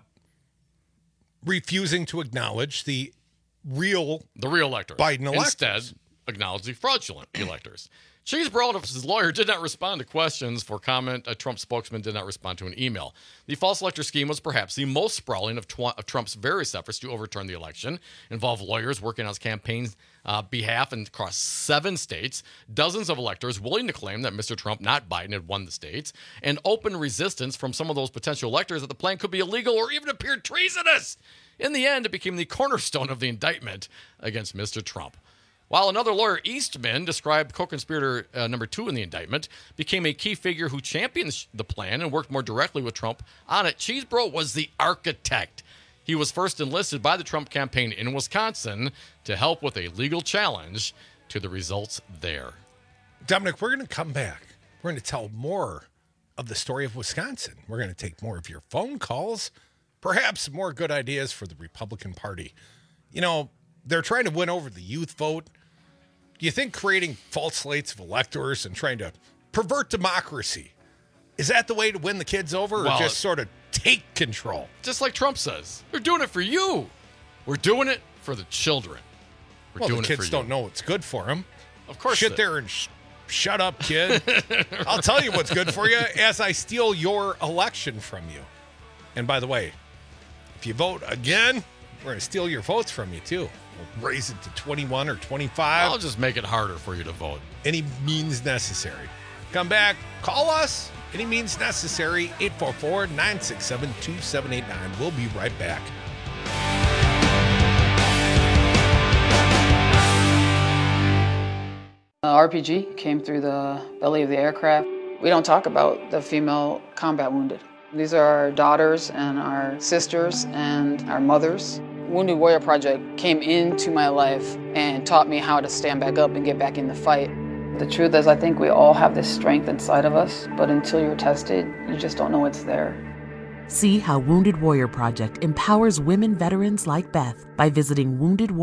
Refusing to acknowledge the real electors. Biden electors. Instead, acknowledge the fraudulent electors. Cheesebro, his lawyer, did not respond to questions for comment. A Trump spokesman did not respond to an email. The false elector scheme was perhaps the most sprawling of Trump's various efforts to overturn the election. Involved lawyers working on his campaign's behalf and across 7 states, dozens of electors willing to claim that Mr. Trump, not Biden, had won the states, and open resistance from some of those potential electors that the plan could be illegal or even appeared treasonous. In the end, it became the cornerstone of the indictment against Mr. Trump. While another lawyer, Eastman, described co-conspirator number 2 in the indictment, became a key figure who championed the plan and worked more directly with Trump on it, Cheesebro was the architect. He was first enlisted by the Trump campaign in Wisconsin to help with a legal challenge to the results there. Dominic, we're going to come back. We're going to tell more of the story of Wisconsin. We're going to take more of your phone calls, perhaps more good ideas for the Republican Party. You know, they're trying to win over the youth vote. Do you think creating false slates of electors and trying to pervert democracy, is that the way to win the kids over, or just sort of take control? Just like Trump says, they're doing it for you. We're doing it for the children. Well, the kids don't know what's good for them. Of course. Sit there and shut up, kid. I'll tell you what's good for you as I steal your election from you. And by the way, if you vote again, we're going to steal your votes from you, too. We'll raise it to 21 or 25. I'll just make it harder for you to vote. Any means necessary. Come back. Call us. Any means necessary. 844-967-2789. We'll be right back. RPG came through the belly of the aircraft. We don't talk about the female combat wounded. These are our daughters and our sisters and our mothers. Wounded Warrior Project came into my life and taught me how to stand back up and get back in the fight. The truth is, I think we all have this strength inside of us, but until you're tested, you just don't know it's there. See how Wounded Warrior Project empowers women veterans like Beth by visiting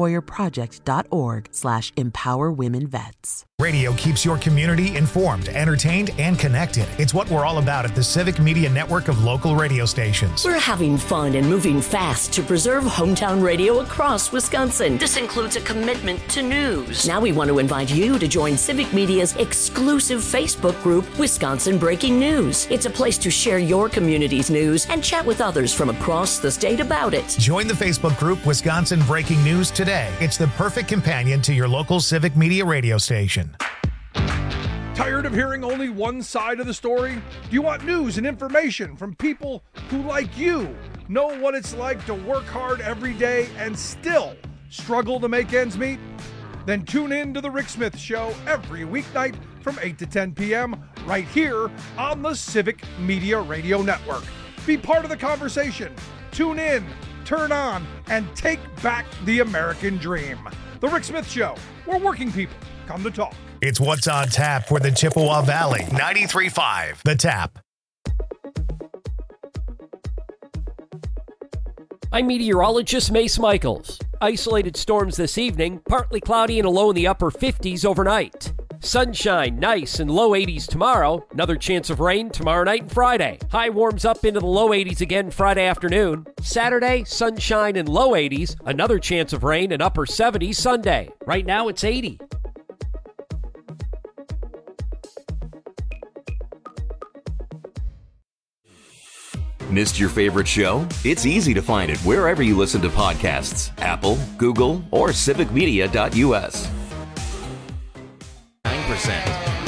woundedwarriorproject.org/empowerwomenvets. Radio keeps your community informed, entertained, and connected. It's what we're all about at the Civic Media Network of local radio stations. We're having fun and moving fast to preserve hometown radio across Wisconsin. This includes a commitment to news. Now we want to invite you to join Civic Media's exclusive Facebook group, Wisconsin Breaking News. It's a place to share your community's news and chat with others from across the state about it. Join the Facebook group Wisconsin Breaking News today. It's the perfect companion to your local Civic Media radio station. Tired of hearing only one side of the story? Do you want news and information from people who, like you, know what it's like to work hard every day and still struggle to make ends meet? Then tune in to The Rick Smith Show every weeknight from 8 to 10 p.m. right here on the Civic Media Radio Network. Be part of the conversation. Tune in, turn on, and take back the American dream. The Rick Smith Show, where working people come to talk. It's what's on tap for the Chippewa Valley. 93.5 The Tap. I'm meteorologist Mace Michaels. Isolated storms this evening, partly cloudy and a low in the upper 50s overnight. Sunshine, nice, and low 80s tomorrow. Another chance of rain tomorrow night and Friday. High warms up into the low 80s again Friday afternoon. Saturday, sunshine and low 80s. Another chance of rain and upper 70s Sunday. Right now it's 80. Missed your favorite show? It's easy to find it wherever you listen to podcasts. Apple, Google, or civicmedia.us. 9%.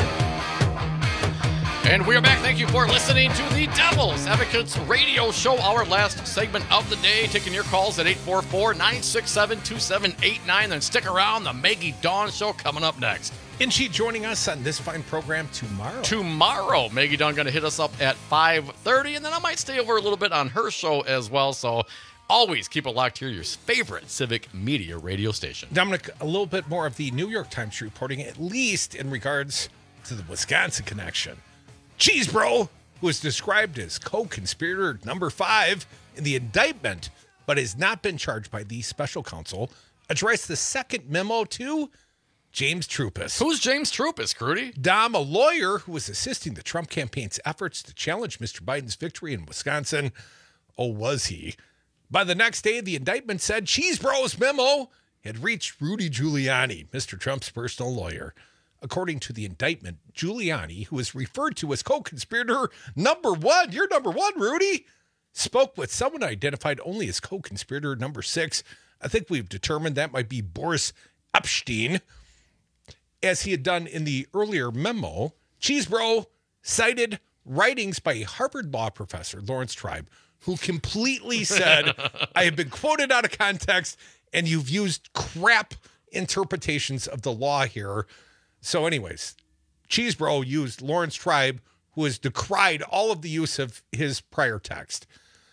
And we are back. Thank you for listening to the Devil's Advocates Radio Show, our last segment of the day. Taking your calls at 844-967-2789. Then stick around. The Maggie Dawn Show coming up next. And she joining us on this fine program tomorrow. Tomorrow, Maggie Dawn going to hit us up at 5:30, and then I might stay over a little bit on her show as well. So always keep it locked here, your favorite Civic Media radio station. Dominic, a little bit more of the New York Times reporting, at least in regards to the Wisconsin connection. Cheese Bro, who is described as co-conspirator number 5 in the indictment, but has not been charged by the special counsel, addressed the second memo to James Troupis. Who's James Troupis, Crudy? Dom, a lawyer who was assisting the Trump campaign's efforts to challenge Mr. Biden's victory in Wisconsin. Oh, was he? By the next day, the indictment said Cheese Bro's memo had reached Rudy Giuliani, Mr. Trump's personal lawyer. According to the indictment, Giuliani, who is referred to as co-conspirator number 1, you're number 1, Rudy, spoke with someone identified only as co-conspirator number 6. I think we've determined that might be Boris Epshteyn. As he had done in the earlier memo, Cheese Bro cited writings by Harvard law professor Lawrence Tribe, who completely said, I have been quoted out of context, and you've used crap interpretations of the law here. So anyways, Cheese Bro used Lawrence Tribe, who has decried all of the use of his prior text.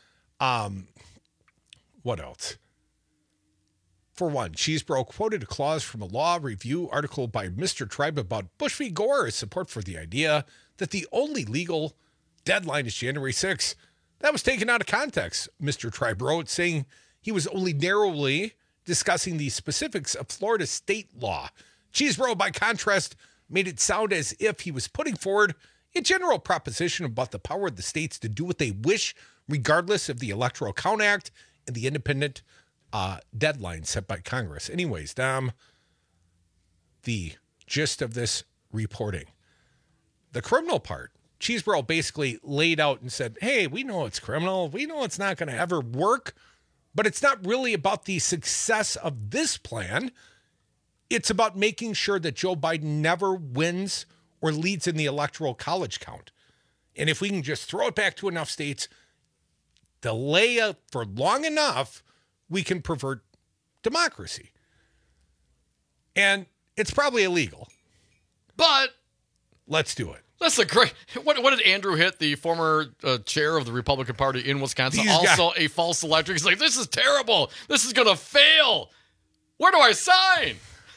What else? For one, Cheese Bro quoted a clause from a law review article by Mr. Tribe about Bush v. Gore's support for the idea that the only legal deadline is January 6th. That was taken out of context, Mr. Tribe wrote, saying he was only narrowly discussing the specifics of Florida state law. Cheese Bro, by contrast, made it sound as if he was putting forward a general proposition about the power of the states to do what they wish, regardless of the Electoral Count Act and the independent deadline set by Congress. Anyways, Dom, the gist of this reporting. The criminal part, Cheese Bro basically laid out and said, hey, we know it's criminal. We know it's not going to ever work, but it's not really about the success of this plan. It's about making sure that Joe Biden never wins or leads in the Electoral College count. And if we can just throw it back to enough states, delay it for long enough, we can pervert democracy. And it's probably illegal. But let's do it. That's a great... What did Andrew Hitt, the former chair of the Republican Party in Wisconsin, also a false elector? He's like, this is terrible. This is going to fail. Where do I sign?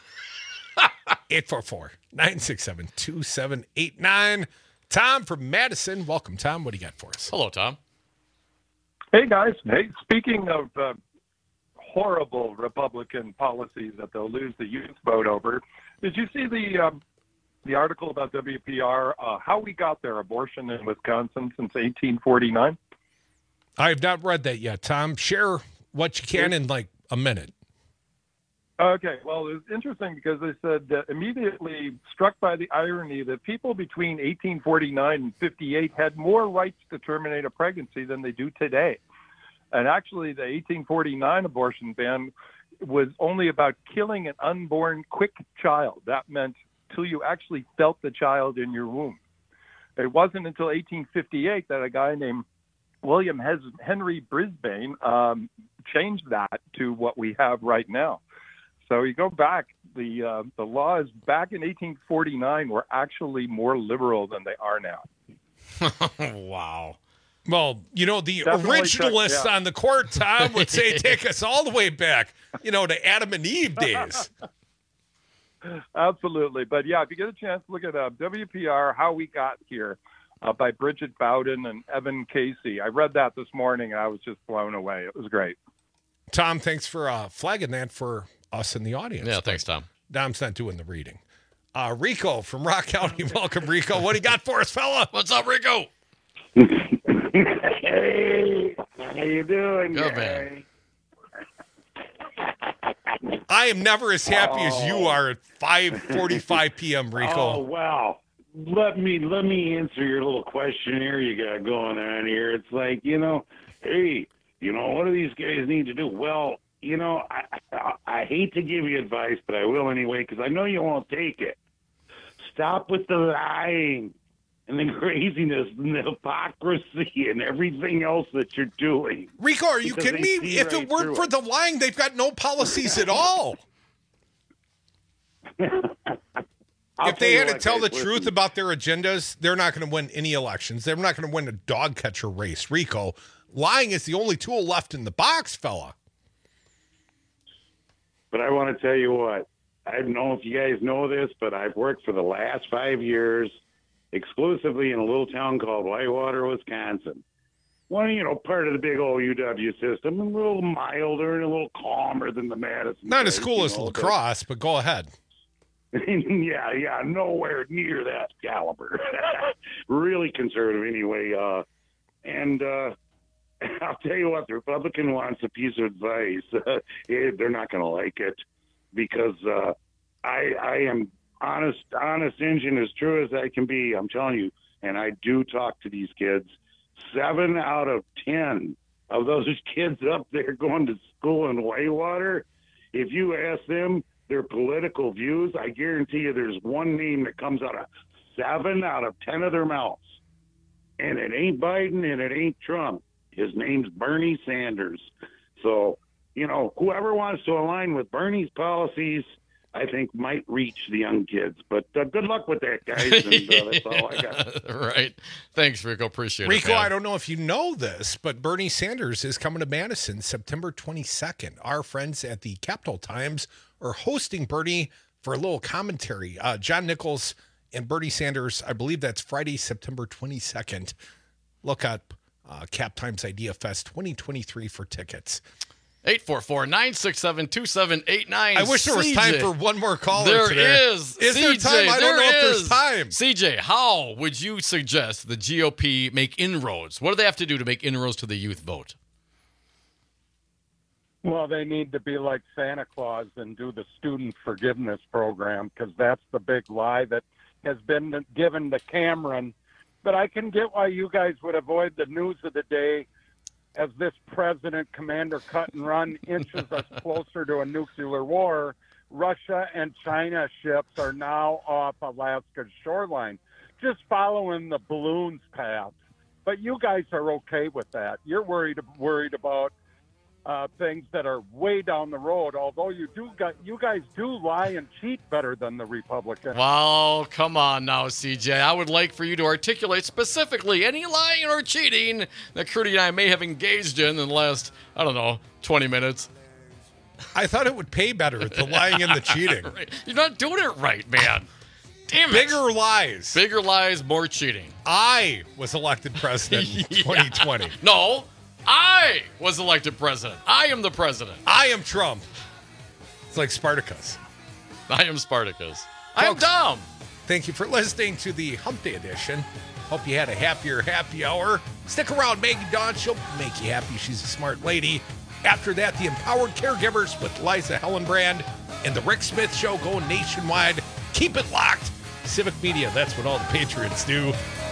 844-967-2789. Tom from Madison. Welcome, Tom. What do you got for us? Hello, Tom. Hey, guys. Hey, speaking of horrible Republican policies that they'll lose the youth vote over, did you see the article about WPR, how we got their abortion in Wisconsin since 1849? I have not read that yet, Tom. Share what you can in like a minute. Okay, well, it was interesting because they said immediately struck by the irony that people between 1849 and 58 had more rights to terminate a pregnancy than they do today. And actually, the 1849 abortion ban was only about killing an unborn quick child. That meant until you actually felt the child in your womb. It wasn't until 1858 that a guy named William Henry Brisbane changed that to what we have right now. So you go back, the laws back in 1849 were actually more liberal than they are now. Wow. Well, the Definitely originalists on the court, Tom, would say take us all the way back, to Adam and Eve days. Absolutely. But yeah, if you get a chance, look at WPR, How We Got Here, by Bridget Bowden and Evan Casey. I read that this morning, and I was just blown away. It was great. Tom, thanks for flagging that for us in the audience. Yeah, thanks, Tom. Dom's not doing the reading. Rico from Rock County. Welcome, Rico. What do you got for us, fella? What's up, Rico? Hey, how you doing, Good, man? I am never as happy as you are at 5:45 p.m., Rico. Oh, wow. Let me answer your little questionnaire you got going on here. It's like, hey, what do these guys need to do? Well, I hate to give you advice, but I will anyway, because I know you won't take it. Stop with the lying and the craziness and the hypocrisy and everything else that you're doing. Rico, are you kidding me? If it weren't for the lying, they've got no policies at all. If they had to tell the truth about their agendas, they're not going to win any elections. They're not going to win a dog catcher race, Rico. Lying is the only tool left in the box, fella. But I want to tell you what. I don't know if you guys know this, but I've worked for the last 5 years exclusively in a little town called Whitewater, Wisconsin. Well, part of the big old UW system, a little milder and a little calmer than the Madison. Not as cool as lacrosse, but go ahead. Yeah, nowhere near that caliber. Really conservative anyway. And I'll tell you what, the Republican wants a piece of advice. They're not going to like it because I am honest engine, as true as I can be. I'm telling you, and I do talk to these kids. 7 out of 10 of those kids up there going to school in Whitewater, if you ask them their political views, I guarantee you there's one name that comes out of 7 out of 10 of their mouths. And it ain't Biden and it ain't Trump. His name's Bernie Sanders. So, whoever wants to align with Bernie's policies, I think might reach the young kids. But good luck with that, guys. And that's all I got. Right. Thanks, Rico. Appreciate it. Rico, man. I don't know if you know this, but Bernie Sanders is coming to Madison September 22nd. Our friends at the Capital Times are hosting Bernie for a little commentary. John Nichols and Bernie Sanders, I believe that's Friday, September 22nd. Look up Cap Times Idea Fest 2023 for tickets. 844-967-2789. I wish there was time for one more caller there today. There is. Is there time? I don't know if there's time. CJ, how would you suggest the GOP make inroads? What do they have to do to make inroads to the youth vote? Well, they need to be like Santa Claus and do the student forgiveness program, because that's the big lie that has been given to Cameron. But I can get why you guys would avoid the news of the day as this president, Commander Cut and Run, inches us closer to a nuclear war. Russia and China ships are now off Alaska's shoreline, just following the balloon's path. But you guys are okay with that. You're worried about things that are way down the road, although you guys do lie and cheat better than the Republicans. Well, come on now, CJ. I would like for you to articulate specifically any lying or cheating that Crudy and I may have engaged in the last, 20 minutes. I thought it would pay better, the lying and the cheating. Right. You're not doing it right, man. Damn it. Bigger lies. Bigger lies, more cheating. I was elected president in 2020. No. I was elected president. I am the president. I am Trump. It's like Spartacus. I am Spartacus. I am Dom. Thank you for listening to the Hump Day edition. Hope you had a happier happy hour. Stick around, Maggie Dawn. She'll make you happy. She's a smart lady. After that, the Empowered Caregivers with Liza Hellenbrand and the Rick Smith Show going nationwide. Keep it locked. Civic Media, that's what all the Patriots do.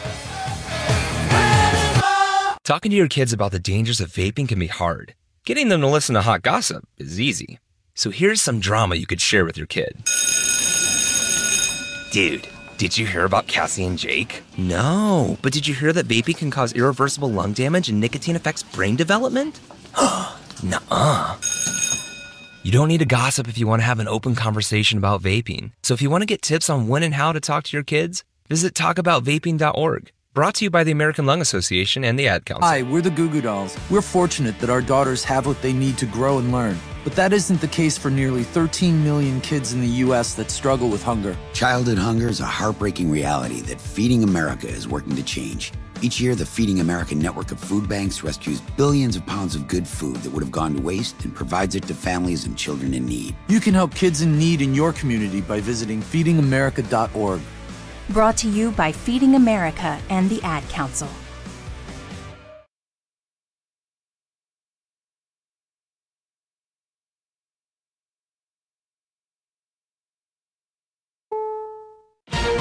Talking to your kids about the dangers of vaping can be hard. Getting them to listen to hot gossip is easy. So here's some drama you could share with your kid. Dude, did you hear about Cassie and Jake? No, but did you hear that vaping can cause irreversible lung damage and nicotine affects brain development? Nuh-uh. You don't need to gossip if you want to have an open conversation about vaping. So if you want to get tips on when and how to talk to your kids, visit talkaboutvaping.org. Brought to you by the American Lung Association and the Ad Council. Hi, we're the Goo Goo Dolls. We're fortunate that our daughters have what they need to grow and learn. But that isn't the case for nearly 13 million kids in the U.S. that struggle with hunger. Childhood hunger is a heartbreaking reality that Feeding America is working to change. Each year, the Feeding America network of food banks rescues billions of pounds of good food that would have gone to waste and provides it to families and children in need. You can help kids in need in your community by visiting feedingamerica.org. Brought to you by Feeding America and the Ad Council.